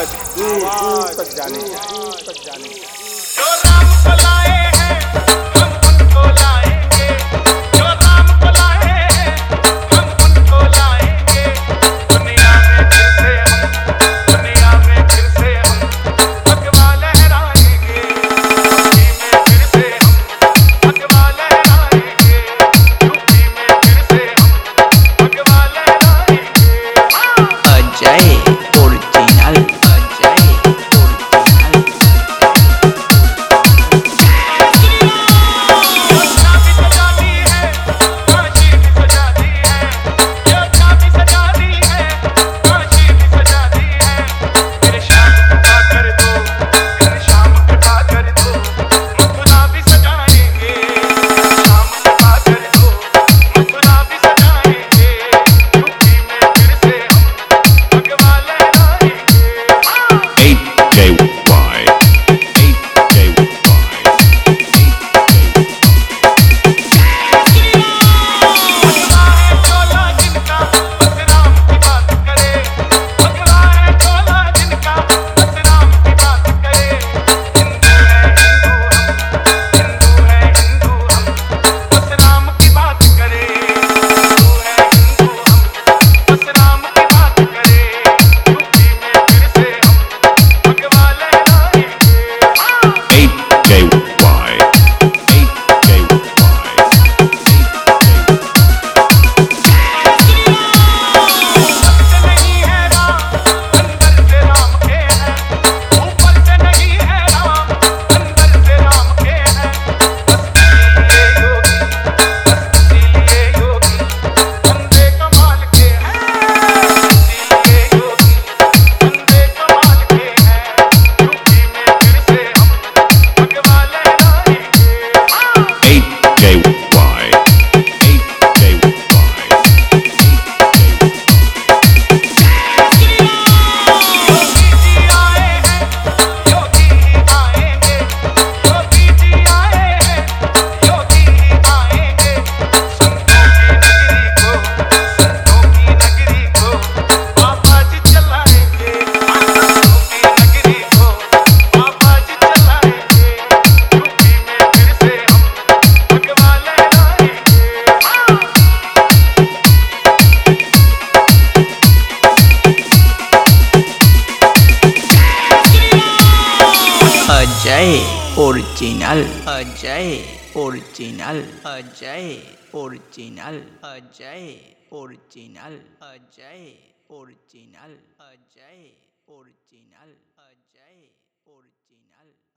दूर दूर तक जाने। जो राम को लाए हैं हम उनको लाएंगे, जो राम को लाए हैं हम उनको लाएंगे। दुनिया में फिर से हम भगवा लहराएंगे, यूपी में फिर से हम भगवा लहराएंगे, यूपी में फिर से हम भगवा लहराएंगे। Ajay original, Ajay original. Ajay original, Ajay original, Ajay original, Ajay original, Ajay original, Ajay original.